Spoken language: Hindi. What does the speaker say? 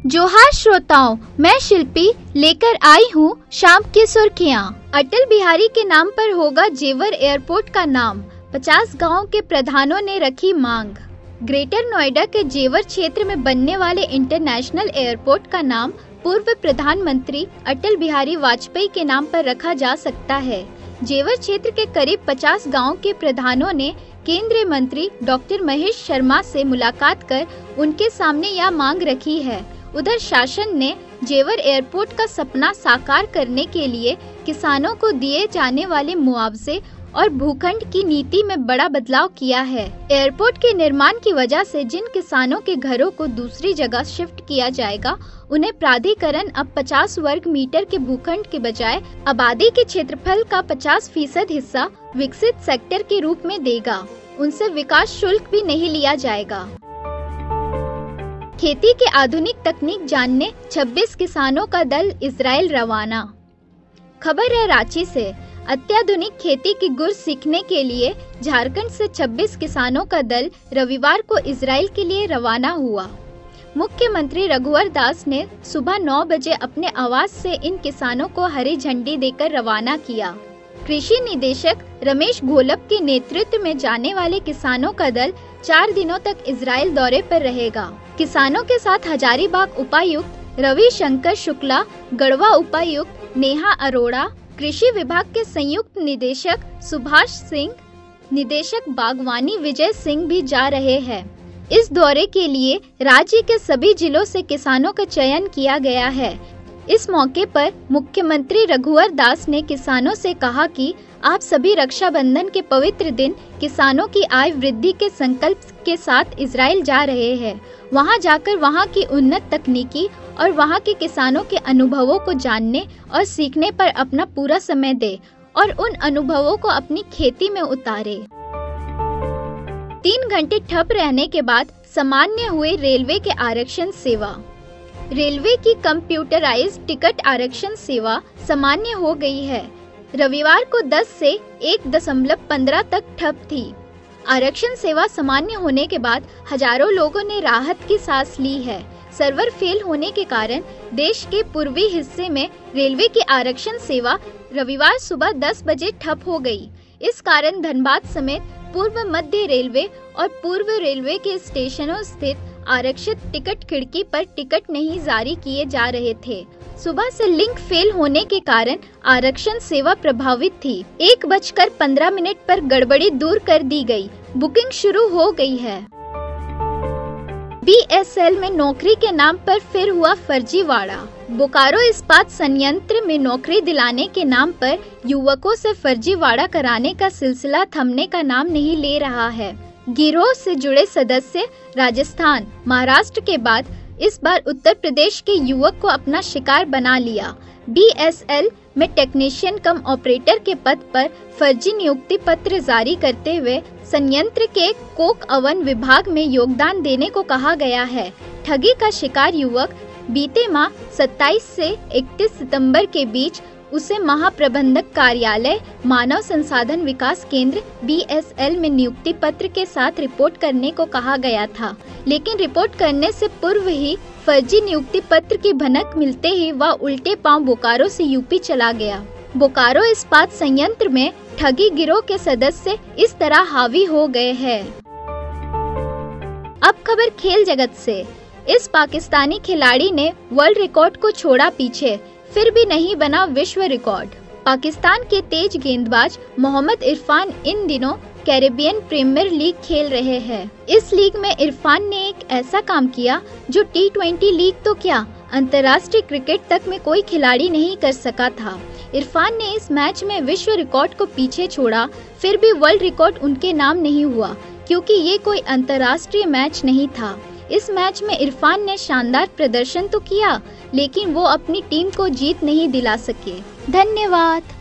जोहार श्रोताओं, मैं शिल्पी लेकर आई हूँ शाम की सुर्खियाँ। अटल बिहारी के नाम पर होगा जेवर एयरपोर्ट का नाम, 50 गांवों के प्रधानों ने रखी मांग। ग्रेटर नोएडा के जेवर क्षेत्र में बनने वाले इंटरनेशनल एयरपोर्ट का नाम पूर्व प्रधानमंत्री अटल बिहारी वाजपेयी के नाम पर रखा जा सकता है। जेवर क्षेत्र के करीब 50 गांवों के प्रधानों ने केंद्रीय मंत्री डॉक्टर महेश शर्मा से मुलाकात कर उनके सामने यह मांग रखी है। उधर शासन ने जेवर एयरपोर्ट का सपना साकार करने के लिए किसानों को दिए जाने वाले मुआवजे और भूखंड की नीति में बड़ा बदलाव किया है। एयरपोर्ट के निर्माण की वजह से जिन किसानों के घरों को दूसरी जगह शिफ्ट किया जाएगा, उन्हें प्राधिकरण अब 50 वर्ग मीटर के भूखंड के बजाय आबादी के क्षेत्रफल का 50% हिस्सा विकसित सेक्टर के रूप में देगा। उनसे विकास शुल्क भी नहीं लिया जाएगा। खेती के आधुनिक तकनीक जानने 26 किसानों का दल इजराइल रवाना। खबर है रांची से। अत्याधुनिक खेती की गुर सीखने के लिए झारखंड से 26 किसानों का दल रविवार को इजराइल के लिए रवाना हुआ। मुख्यमंत्री रघुवर दास ने सुबह 9 बजे अपने आवास से इन किसानों को हरी झंडी देकर रवाना किया। कृषि निदेशक रमेश घोलप के नेतृत्व में जाने वाले किसानों का दल 4 दिनों तक इजराइल दौरे पर रहेगा। किसानों के साथ हजारीबाग उपायुक्त रवि शंकर शुक्ला, गढ़वा उपायुक्त नेहा अरोड़ा, कृषि विभाग के संयुक्त निदेशक सुभाष सिंह, निदेशक बागवानी विजय सिंह भी जा रहे हैं। इस दौरे के लिए राज्य के सभी जिलों से किसानों का चयन किया गया है। इस मौके पर मुख्यमंत्री रघुवर दास ने किसानों से कहा कि आप सभी रक्षाबंधन के पवित्र दिन किसानों की आय वृद्धि के संकल्प के साथ इजराइल जा रहे हैं। वहां जाकर वहां की उन्नत तकनीकी और वहां के किसानों के अनुभवों को जानने और सीखने पर अपना पूरा समय दे और उन अनुभवों को अपनी खेती में उतारे। 3 घंटे ठप रहने के बाद सामान्य हुए रेलवे के आरक्षण सेवा। रेलवे की कंप्यूटराइज्ड टिकट आरक्षण सेवा सामान्य हो गई है। रविवार को 10 से 1.15 तक ठप थी। आरक्षण सेवा सामान्य होने के बाद हजारों लोगों ने राहत की सांस ली है। सर्वर फेल होने के कारण देश के पूर्वी हिस्से में रेलवे की आरक्षण सेवा रविवार सुबह 10 बजे ठप हो गई। इस कारण धनबाद समेत पूर्व मध्य रेलवे और पूर्व रेलवे के स्टेशनों स्थित आरक्षित टिकट खिड़की पर टिकट नहीं जारी किए जा रहे थे। सुबह से लिंक फेल होने के कारण आरक्षण सेवा प्रभावित थी। 1:15 पर गड़बड़ी दूर कर दी गई। बुकिंग शुरू हो गई है। BSL में नौकरी के नाम पर फिर हुआ फर्जीवाड़ा। बोकारो इस्पात संयंत्र में नौकरी दिलाने के नाम पर युवकों से फर्जीवाड़ा कराने का सिलसिला थमने का नाम नहीं ले रहा है। गिरोह से जुड़े सदस्य राजस्थान, महाराष्ट्र के बाद इस बार उत्तर प्रदेश के युवक को अपना शिकार बना लिया। BSL में टेक्नीशियन कम ऑपरेटर के पद पर फर्जी नियुक्ति पत्र जारी करते हुए संयंत्र के कोक अवन विभाग में योगदान देने को कहा गया है। ठगी का शिकार युवक बीते माह 27 से 31 सितंबर के बीच उसे महाप्रबंधक कार्यालय मानव संसाधन विकास केंद्र BSL में नियुक्ति पत्र के साथ रिपोर्ट करने को कहा गया था, लेकिन रिपोर्ट करने से पूर्व ही फर्जी नियुक्ति पत्र की भनक मिलते ही वह उल्टे पांव बोकारो से यूपी चला गया। बोकारो इस्पात संयंत्र में ठगी गिरोह के सदस्य इस तरह हावी हो गए हैं। अब खबर खेल जगत से। इस पाकिस्तानी खिलाड़ी ने वर्ल्ड रिकॉर्ड को छोड़ा पीछे, फिर भी नहीं बना विश्व रिकॉर्ड। पाकिस्तान के तेज गेंदबाज मोहम्मद इरफान इन दिनों कैरेबियन प्रीमियर लीग खेल रहे हैं। इस लीग में इरफान ने एक ऐसा काम किया जो T20 लीग तो क्या, अंतर्राष्ट्रीय क्रिकेट तक में कोई खिलाड़ी नहीं कर सका था। इरफान ने इस मैच में विश्व रिकॉर्ड को पीछे छोड़ा, फिर भी वर्ल्ड रिकॉर्ड उनके नाम नहीं हुआ, क्योंकि ये कोई अंतर्राष्ट्रीय मैच नहीं था। इस मैच में इरफान ने शानदार प्रदर्शन तो किया, लेकिन वो अपनी टीम को जीत नहीं दिला सके। धन्यवाद।